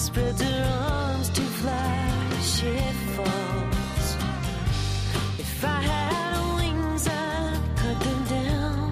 spreads her arms to fly, she falls. If I had wings, I'd cut them down.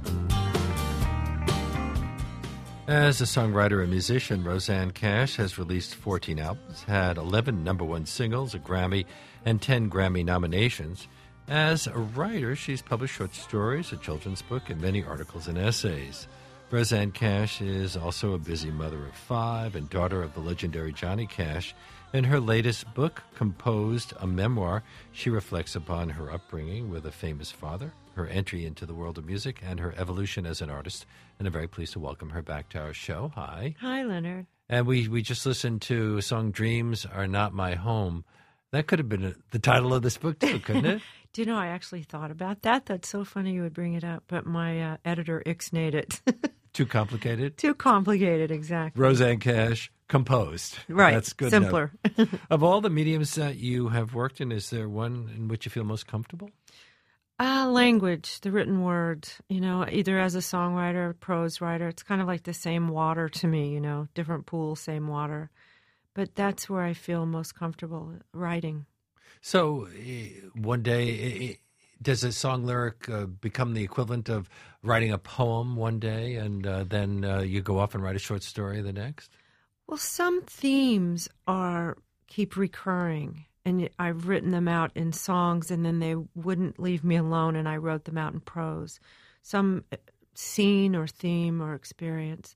As a songwriter and musician, Rosanne Cash has released 14 albums, had 11 number one singles, a Grammy, and 10 Grammy nominations. As a writer, she's published short stories, a children's book, and many articles and essays. Rosanne Cash is also a busy mother of 5 and daughter of the legendary Johnny Cash. In her latest book, Composed, a memoir, she reflects upon her upbringing with a famous father, her entry into the world of music, and her evolution as an artist. And I'm very pleased to welcome her back to our show. Hi. Hi, Leonard. And we just listened to a song, Dreams Are Not My Home. That could have been the title of this book, too, couldn't it? Do you know, I actually thought about that. That's so funny you would bring it up, but my editor ixnayed it. Too complicated? Too complicated, exactly. Rosanne Cash, Composed. Right. That's good. Simpler. Of all the mediums that you have worked in, is there one in which you feel most comfortable? Language, the written word, either as a songwriter, prose writer. It's kind of like the same water to me, different pool, same water. But that's where I feel most comfortable writing. So one day, does a song lyric become the equivalent of writing a poem one day, and then you go off and write a short story the next? Well, some themes keep recurring, and I've written them out in songs, and then they wouldn't leave me alone, and I wrote them out in prose. Some scene or theme or experience.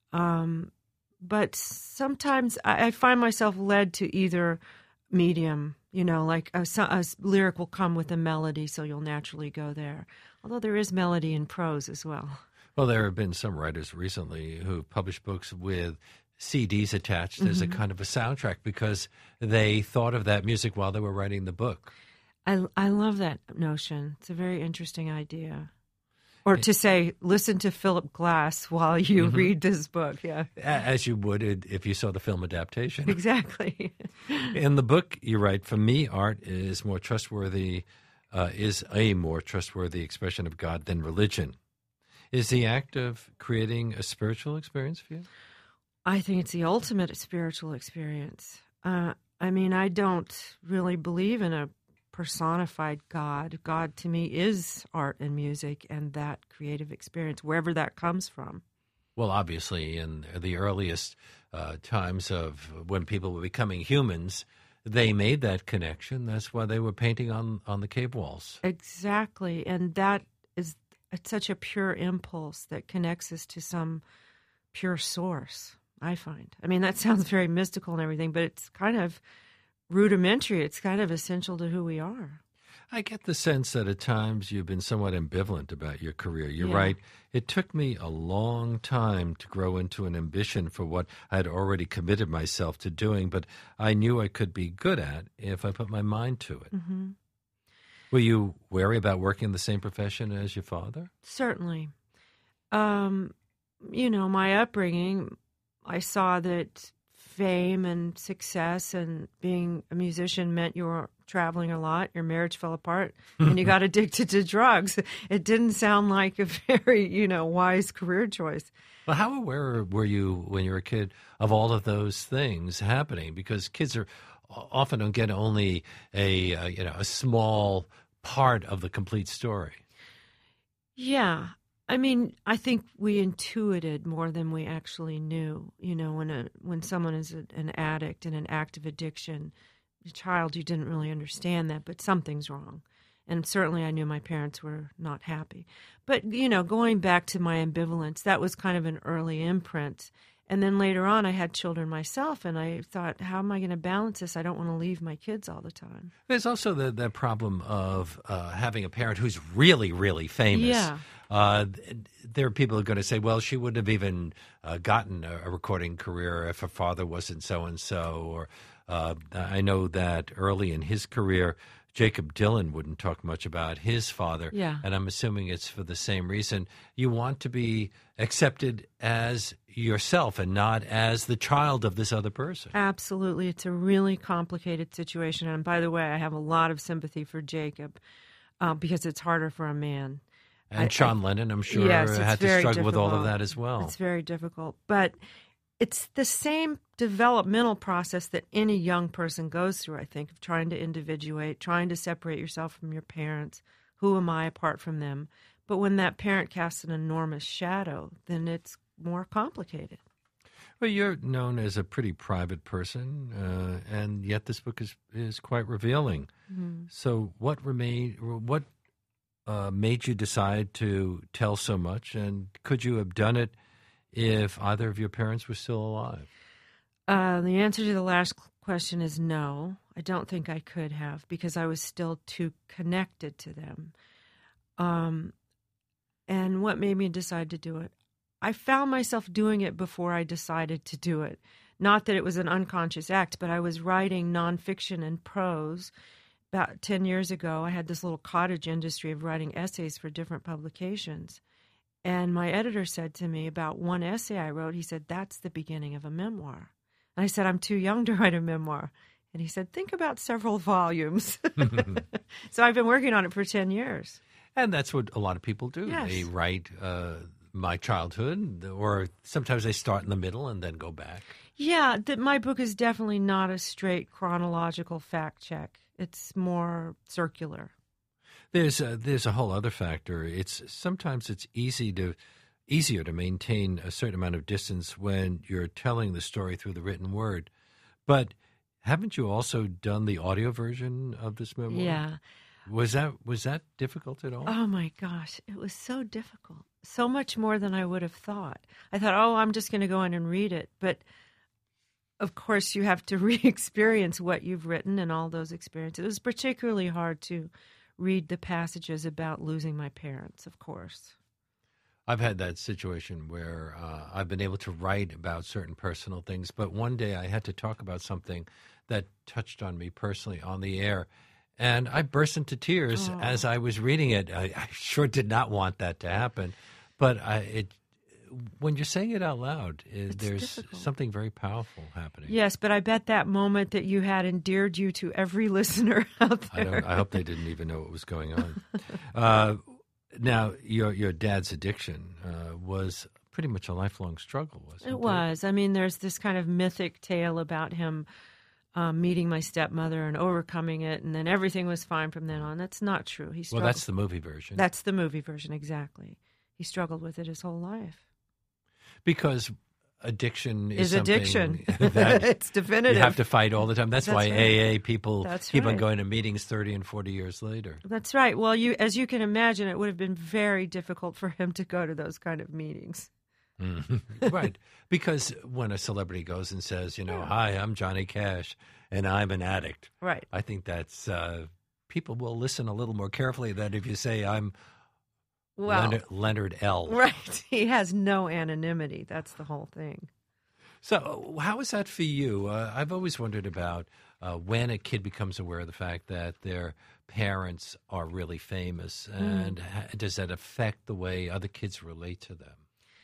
But sometimes I find myself led to either medium, like a lyric will come with a melody, so you'll naturally go there. Although there is melody in prose as well. Well, there have been some writers recently who published books with CDs attached as a kind of a soundtrack because they thought of that music while they were writing the book. I love that notion. It's a very interesting idea. Or to say, listen to Philip Glass while you read this book, yeah. As you would if you saw the film adaptation. Exactly. In the book, you write, for me, art is a more trustworthy expression of God than religion. Is the act of creating a spiritual experience for you? I think it's the ultimate spiritual experience. I don't really believe in a personified God. God to me is art and music and that creative experience, wherever that comes from. Well, obviously, in the earliest times of when people were becoming humans, they made that connection. That's why they were painting on the cave walls. Exactly. And it's such a pure impulse that connects us to some pure source, I find. That sounds very mystical and everything, but it's kind of rudimentary. It's kind of essential to who we are. I get the sense that at times you've been somewhat ambivalent about your career. You're right. It took me a long time to grow into an ambition for what I had already committed myself to doing, but I knew I could be good at if I put my mind to it. Mm-hmm. Were you wary about working in the same profession as your father? Certainly. My upbringing, I saw that fame and success and being a musician meant you were traveling a lot, your marriage fell apart, and you got addicted to drugs. It didn't sound like a very, wise career choice. Well, how aware were you when you were a kid of all of those things happening? Because kids often don't get only a small part of the complete story. Yeah. I think we intuited more than we actually knew. When someone is an addict in an active addiction, a child, you didn't really understand that, but something's wrong. And certainly I knew my parents were not happy. But, going back to my ambivalence, that was kind of an early imprint. And then later on, I had children myself, and I thought, how am I going to balance this? I don't want to leave my kids all the time. There's also the problem of having a parent who's really, really famous. Yeah. There are people who are going to say, well, she wouldn't have even gotten a recording career if her father wasn't so-and-so. Or I know that early in his career, Jacob Dylan wouldn't talk much about his father. Yeah. And I'm assuming it's for the same reason. You want to be accepted as yourself and not as the child of this other person. Absolutely. It's a really complicated situation. And by the way, I have a lot of sympathy for Jacob because it's harder for a man. And Sean Lennon, I'm sure, yes, had to struggle with all of difficult. that as well. It's very difficult. But it's the same developmental process that any young person goes through, I think, of trying to individuate, trying to separate yourself from your parents. Who am I apart from them? But when that parent casts an enormous shadow, then it's more complicated. Well, you're known as a pretty private person, and yet this book is quite revealing. Mm-hmm. So what made you decide to tell so much, and could you have done it if either of your parents were still alive? The answer to the last question is no. I don't think I could have, because I was still too connected to them. And what made me decide to do it? I found myself doing it before I decided to do it. Not that it was an unconscious act, but I was writing nonfiction and prose. About 10 years ago, I had this little cottage industry of writing essays for different publications. And my editor said to me about one essay I wrote, he said, "That's the beginning of a memoir." And I said, "I'm too young to write a memoir." And he said, "Think about several volumes." So I've been working on it for 10 years. And that's what a lot of people do. Yes. They write my childhood, or sometimes they start in the middle and then go back. Yeah, my book is definitely not a straight chronological fact check. It's more circular. There's a whole other factor. Sometimes it's easier to maintain a certain amount of distance when you're telling the story through the written word. But haven't you also done the audio version of this memoir? Yeah. Was that difficult at all? Oh my gosh, it was so difficult. So much more than I would have thought. I thought, I'm just going to go in and read it. But of course, you have to re-experience what you've written and all those experiences. It was particularly hard to read the passages about losing my parents, of course. I've had that situation where I've been able to write about certain personal things, but one day I had to talk about something that touched on me personally on the air, and I burst into tears as I was reading it. I sure did not want that to happen, but when you're saying it out loud, there's difficult. Something very powerful happening. Yes, but I bet that moment that you had endeared you to every listener out there. I hope they didn't even know what was going on. Now, your dad's addiction was pretty much a lifelong struggle, wasn't it? It was. I mean, there's this kind of mythic tale about him meeting my stepmother and overcoming it, and then everything was fine from then on. That's not true. He struggled. Well, that's the movie version. That's the movie version, exactly. He struggled with it his whole life. Because addiction is addiction. that It's definitive. you have to fight all the time. That's why right. AA people That's keep on right. going to meetings 30 and 40 years later. That's right. Well, as you can imagine, it would have been very difficult for him to go to those kind of meetings. Right. Because when a celebrity goes and says, "Hi, I'm Johnny Cash, and I'm an addict." Right. I think that's people will listen a little more carefully than if you say, "I'm Leonard L." Right. He has no anonymity. That's the whole thing. So how is that for you? I've always wondered about when a kid becomes aware of the fact that their parents are really famous, and does that affect the way other kids relate to them?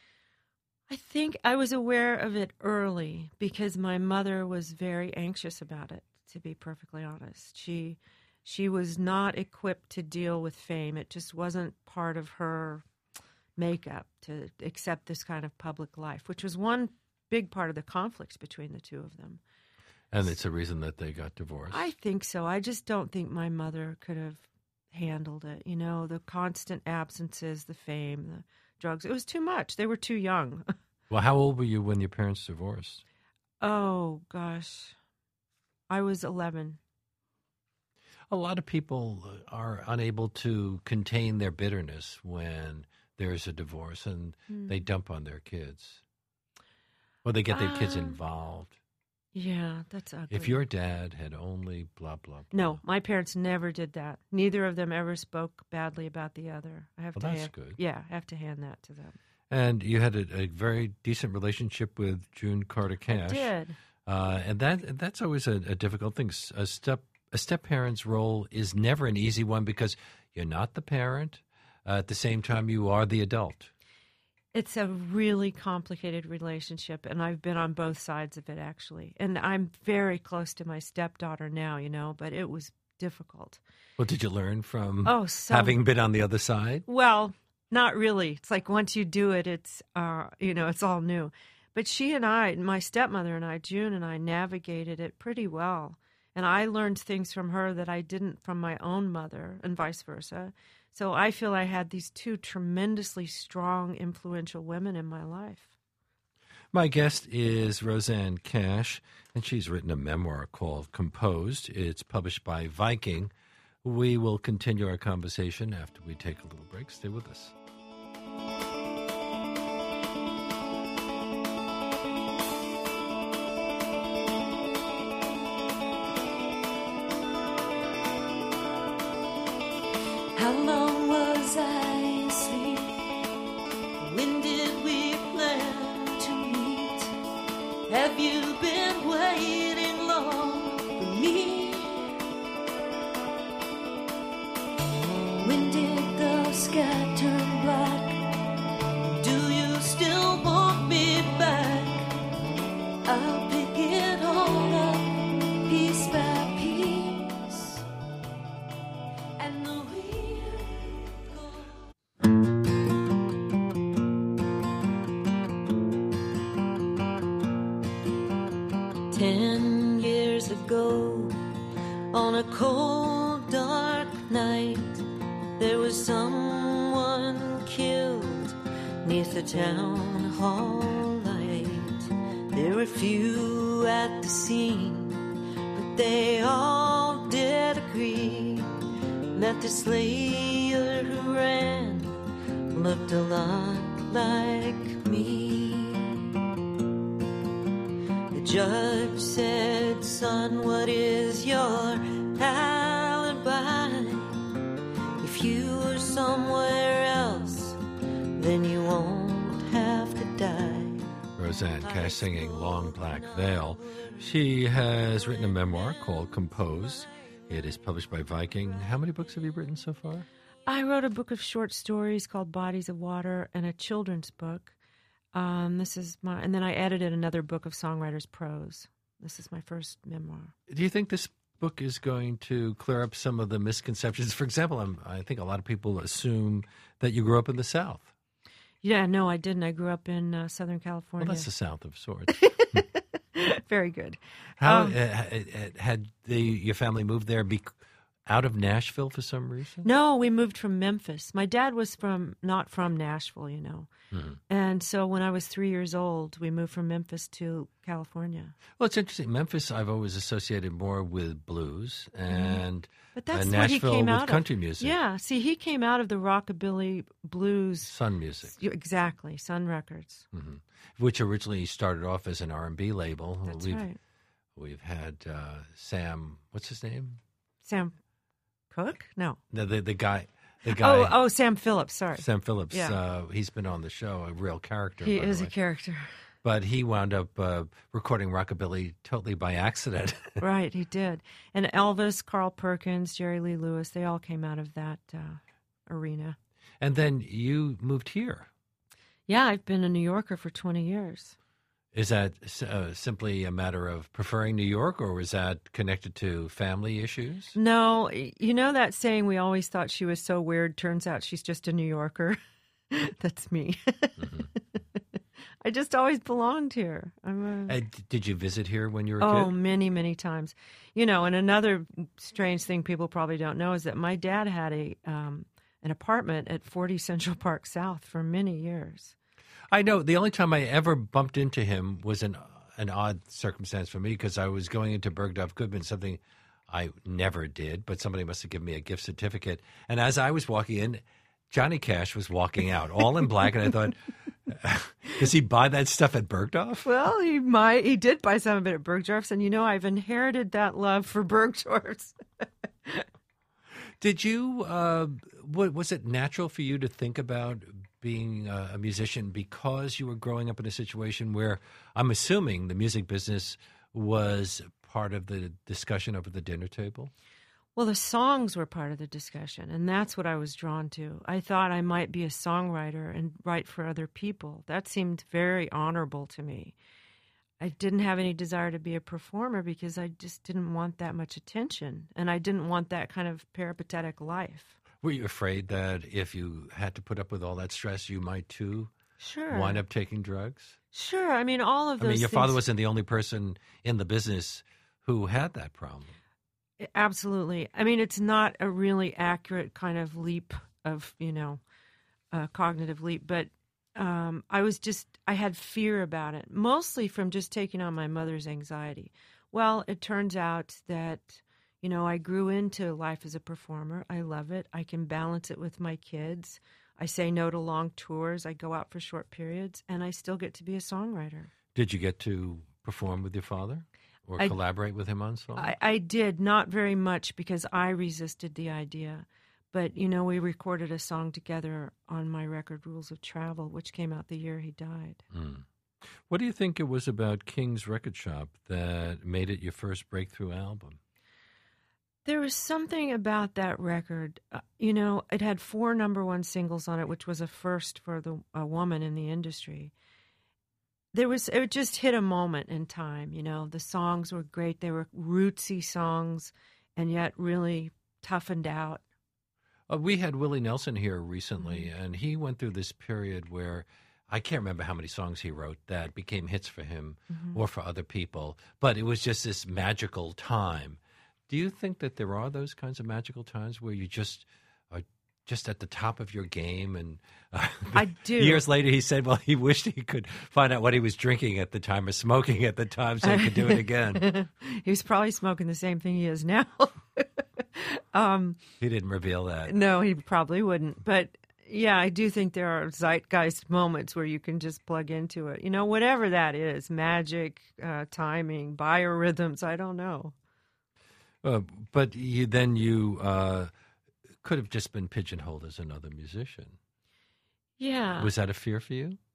I think I was aware of it early because my mother was very anxious about it, to be perfectly honest. She was not equipped to deal with fame. It just wasn't part of her makeup to accept this kind of public life, which was one big part of the conflict between the two of them. And it's a reason that they got divorced. I think so. I just don't think my mother could have handled it. The constant absences, the fame, the drugs. It was too much. They were too young. Well, how old were you when your parents divorced? Oh, gosh. I was 11. A lot of people are unable to contain their bitterness when there's a divorce, and they dump on their kids. Or they get their kids involved. Yeah, that's ugly. If your dad had only blah, blah, blah. No, my parents never did that. Neither of them ever spoke badly about the other. That's good. Yeah, I have to hand that to them. And you had a very decent relationship with June Carter Cash. I did. And that's always a difficult thing. A step-parent's role is never an easy one because you're not the parent. At the same time, you are the adult. It's a really complicated relationship, and I've been on both sides of it, actually. And I'm very close to my stepdaughter now, but it was difficult. Well, did you learn from so having been on the other side? Well, not really. It's like once you do it, it's it's all new. But she and I, my stepmother and I, June and I, navigated it pretty well. And I learned things from her that I didn't from my own mother, and vice versa. So I feel I had these two tremendously strong, influential women in my life. My guest is Rosanne Cash, and she's written a memoir called Composed. It's published by Viking. We will continue our conversation after we take a little break. Stay with us. How long was I asleep? When did we plan to meet? Have you been waiting long for me? When did the sky turn black? Do you still want me back? I'll pick it all up piece by piece. And the wheel goes. 10 years ago, on a cold, dark night, there was someone killed neath the town hall light. There were few at the scene, but they all did agree that the slayer who ran looked a lot like me. The judge said, son, what is your alibi? If you were somewhere else, then you won't have to die. Rosanne Cash singing Long Black Veil. She has written a memoir called Composed. It is published by Viking. How many books have you written so far? I wrote a book of short stories called Bodies of Water and a children's book. And then I edited another book of songwriters' prose. This is my first memoir. Do you think this book is going to clear up some of the misconceptions? For example, I think a lot of people assume that you grew up in the South. Yeah, no, I didn't. I grew up in Southern California. Well, that's the South of sorts. Very good. How had your family moved there out of Nashville for some reason? No, we moved from Memphis. My dad was not from Nashville, And so when I was 3 years old, we moved from Memphis to California. Well, it's interesting. Memphis I've always associated more with blues and But that's Nashville what he came with out country of. music. Yeah, see, he came out of the rockabilly blues. Sun music. Exactly, Sun Records. Mm-hmm. Which originally started off as an R&B label. That's right. We've had Sam, what's his name? Sam Cooke? No. The guy. Oh, Sam Phillips, sorry. Sam Phillips. Yeah. He's been on the show, a real character. He by is the a way. character. But he wound up recording rockabilly totally by accident. Right, he did. And Elvis, Carl Perkins, Jerry Lee Lewis, they all came out of that arena. And then you moved here. Yeah, I've been a New Yorker for 20 years. Is that simply a matter of preferring New York, or was that connected to family issues? No, you know that saying, we always thought she was so weird, turns out she's just a New Yorker? That's me. Mm-hmm. I just always belonged here. Did you visit here when you were a Oh, kid? many, many times. And another strange thing people probably don't know is that my dad had an apartment at 40 Central Park South for many years. I know. The only time I ever bumped into him was an odd circumstance for me because I was going into Bergdorf Goodman, something I never did, but somebody must have given me a gift certificate. And as I was walking in, Johnny Cash was walking out, all in black, and I thought, does he buy that stuff at Bergdorf? Well, he did buy some of it at Bergdorf's, and I've inherited that love for Bergdorf's. Did you, was it natural for you to think about being a musician because you were growing up in a situation where I'm assuming the music business was part of the discussion over the dinner table? Well, the songs were part of the discussion, and that's what I was drawn to. I thought I might be a songwriter and write for other people. That seemed very honorable to me. I didn't have any desire to be a performer because I just didn't want that much attention, and I didn't want that kind of peripatetic life. Were you afraid that if you had to put up with all that stress, you might too Sure. wind up taking drugs? Sure. I mean, all of I those mean, your things. father wasn't the only person in the business who had that problem. Absolutely. I mean, it's not a really accurate kind of leap of, cognitive leap, but I had fear about it, mostly from just taking on my mother's anxiety. Well, it turns out that, I grew into life as a performer. I love it. I can balance it with my kids. I say no to long tours. I go out for short periods, and I still get to be a songwriter. Did you get to perform with your father or collaborate with him on songs? I did, not very much because I resisted the idea. But, we recorded a song together on my record, Rules of Travel, which came out the year he died. Mm. What do you think it was about King's Record Shop that made it your first breakthrough album? There was something about that record. It had 4 number-1 singles on it, which was a first for a woman in the industry. It just hit a moment in time. The songs were great. They were rootsy songs and yet really toughened out. We had Willie Nelson here recently, and he went through this period where I can't remember how many songs he wrote that became hits for him or for other people, but it was just this magical time. Do you think that there are those kinds of magical times where you just are just at the top of your game? And I do. Years later, he said, well, he wished he could find out what he was drinking at the time or smoking at the time so he could do it again. He was probably smoking the same thing he is now. He didn't reveal that. No, he probably wouldn't. But yeah, I do think there are zeitgeist moments where you can just plug into it. Whatever that is, magic, timing, biorhythms, I don't know. But you could have just been pigeonholed as another musician. Yeah. Was that a fear for you?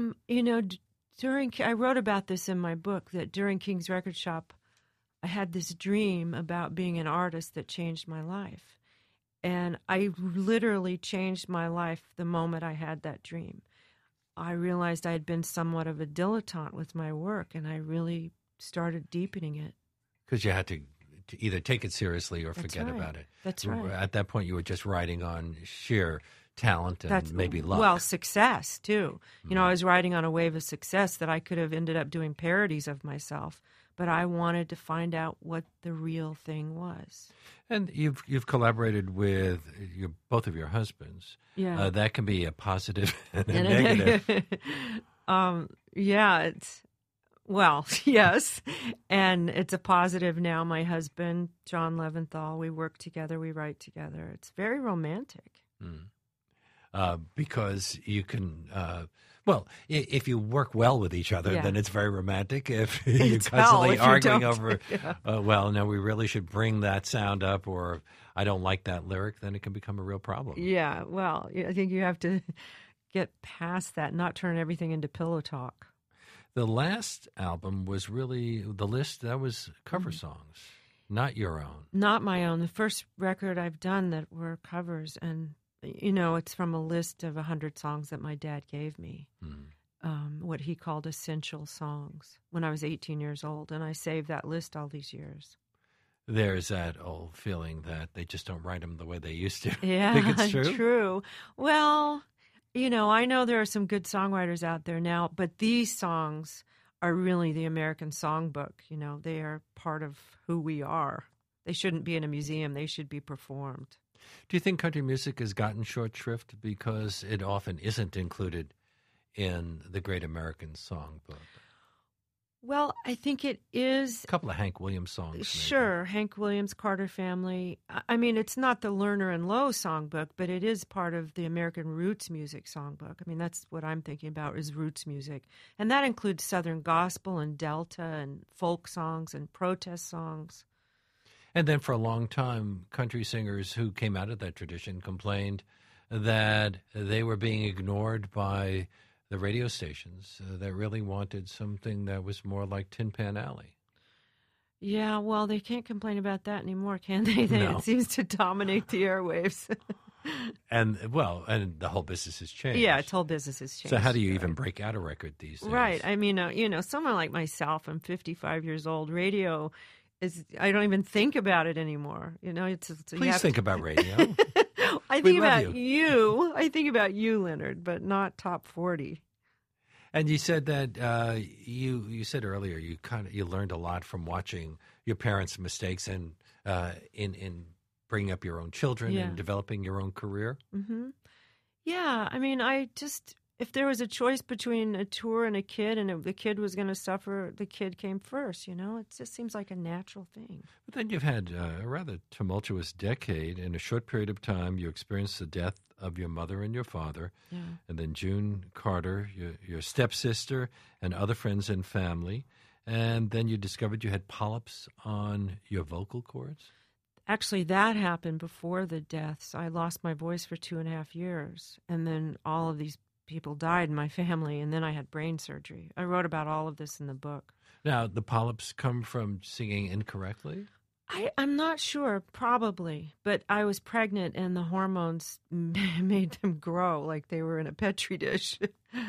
I wrote about this in my book, that during King's Record Shop, I had this dream about being an artist that changed my life. And I literally changed my life the moment I had that dream. I realized I had been somewhat of a dilettante with my work, and I really started deepening it. Because you had to either take it seriously or That's forget right. about it. That's right. At that point, you were just riding on sheer talent and maybe luck. Well, success, too. I was riding on a wave of success that I could have ended up doing parodies of myself, but I wanted to find out what the real thing was. And you've collaborated with both of your husbands. Yeah. That can be a positive and a negative. Yeah, well, yes, and it's a positive now. My husband, John Leventhal, we work together, we write together. It's very romantic. Because you can, if you work well with each other, then it's very romantic. If you're constantly arguing over, we really should bring that sound up, or I don't like that lyric, then it can become a real problem. Yeah, well, I think you have to get past that, not turn everything into pillow talk. The last album was really the list that was cover songs, not your own. Not my own. The first record I've done that were covers, and it's from a list of 100 songs that my dad gave me, what he called essential songs when I was 18 years old, and I saved that list all these years. There's that old feeling that they just don't write them the way they used to. Yeah, think it's true? True. Well, I know there are some good songwriters out there now, but these songs are really the American songbook. They are part of who we are. They shouldn't be in a museum. They should be performed. Do you think country music has gotten short shrift because it often isn't included in the Great American Songbook? Well, I think it is. A couple of Hank Williams songs. Maybe. Sure, Hank Williams, Carter Family. I mean, it's not the Lerner and Lowe songbook, but it is part of the American roots music songbook. I mean, that's what I'm thinking about is roots music. And that includes Southern gospel and Delta and folk songs and protest songs. And then for a long time, country singers who came out of that tradition complained that they were being ignored by the radio stations that really wanted something that was more like Tin Pan Alley. Yeah, well, they can't complain about that anymore, can they? No. It seems to dominate the airwaves. And the whole business has changed. Yeah, its whole business has changed. So how do you even break out a record these days? Right. I mean, someone like myself, I'm 55 years old. Radio I don't even think about it anymore. Please think about radio. I think about you. I think about you, Leonard, but not top 40. And you said that you said earlier you learned a lot from watching your parents' mistakes and in bringing up your own children Yeah. and developing your own career. Mm-hmm. Yeah, I mean, if there was a choice between a tour and a kid, and the kid was going to suffer, the kid came first. It just seems like a natural thing. But then you've had a rather tumultuous decade. In a short period of time, you experienced the death of your mother and your father, Yeah. and then June Carter, your stepsister, and other friends and family. And then you discovered you had polyps on your vocal cords. Actually, that happened before the deaths. I lost my voice for 2.5 years, and then all of these people died in my family, and then I had brain surgery. I wrote about all of this in the book. Now, the polyps come from singing incorrectly? I'm not sure, probably, but I was pregnant, and the hormones made them grow like they were in a petri dish.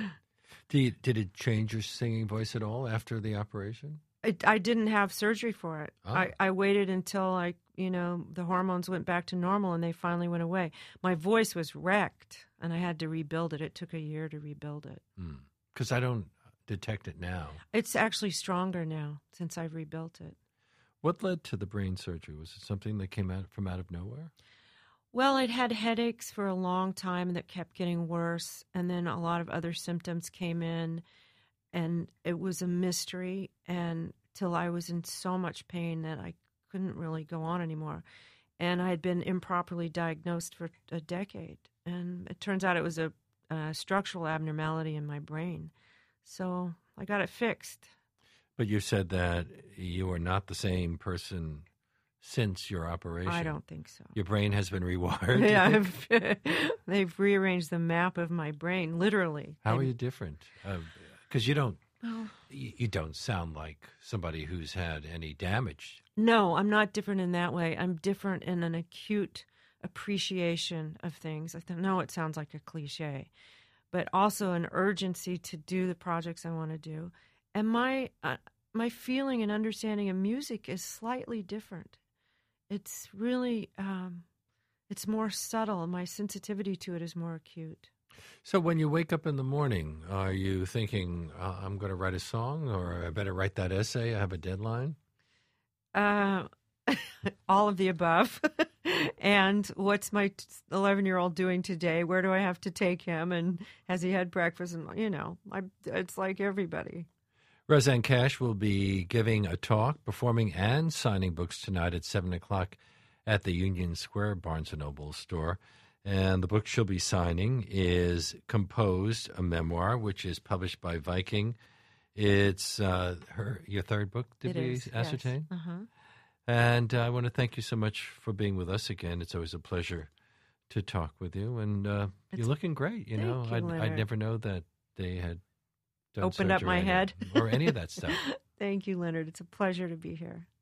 Did it change your singing voice at all after the operation? I didn't have surgery for it. Oh. I waited until the hormones went back to normal, and they finally went away. My voice was wrecked, and I had to rebuild it. It took a year to rebuild it. Because I don't detect it now. It's actually stronger now since I've rebuilt it. What led to the brain surgery? Was it something that came out of nowhere? Well, I'd had headaches for a long time that kept getting worse, and then a lot of other symptoms came in, and it was a mystery until I was in so much pain that I couldn't really go on anymore. And I had been improperly diagnosed for a decade, and it turns out it was a structural abnormality in my brain. So I got it fixed. But you said that you are not the same person since your operation. I don't think so. Your brain has been rewired? Yeah, they've rearranged the map of my brain, literally. How are you different? Because you don't sound like somebody who's had any damage. No, I'm not different in that way. I'm different in an acute appreciation of things. I know it sounds like a cliche, but also an urgency to do the projects I want to do. And my feeling and understanding of music is slightly different. It's really, it's more subtle. My sensitivity to it is more acute. So when you wake up in the morning, are you thinking, I'm going to write a song, or I better write that essay, I have a deadline? All of the above. And what's my 11-year-old doing today? Where do I have to take him? And has he had breakfast? And, it's like everybody. Rosanne Cash will be giving a talk, performing, and signing books tonight at 7 o'clock at the Union Square Barnes & Noble store. And the book she'll be signing is Composed, a memoir, which is published by Viking. It's your third book, did we ascertain? Yes. Uh-huh. And I want to thank you so much for being with us again. It's always a pleasure to talk with you. And you're looking great. Thank you, I'd never know that they had done opened up my surgery head or any of that stuff. Thank you, Leonard. It's a pleasure to be here.